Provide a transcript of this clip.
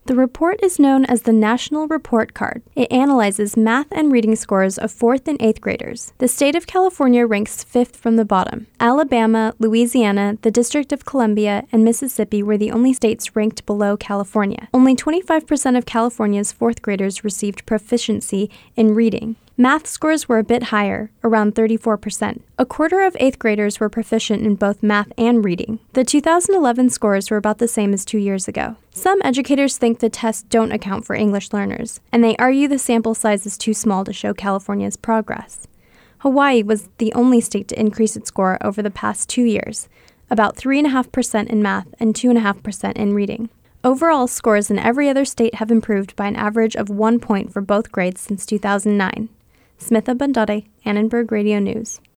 The report is known as the National Report Card. It analyzes math and reading scores of 4th and 8th graders. The state of California ranks 5th from the bottom. Alabama, Louisiana, the District of Columbia, and Mississippi were the only states ranked below California. Only 25% of California's 4th graders received proficiency in reading. Math scores were a bit higher, around 34%. A quarter of 8th graders were proficient in both math and reading. The 2011 scores were about the same as 2 years ago. Some educators think the tests don't account for English learners, and they argue the sample size is too small to show California's progress. Hawaii was the only state to increase its score over the past 2 years, about 3.5% in math and 2.5% in reading. Overall, scores in every other state have improved by an average of 1 point for both grades since 2009. Smitha Bandade, Annenberg Radio News.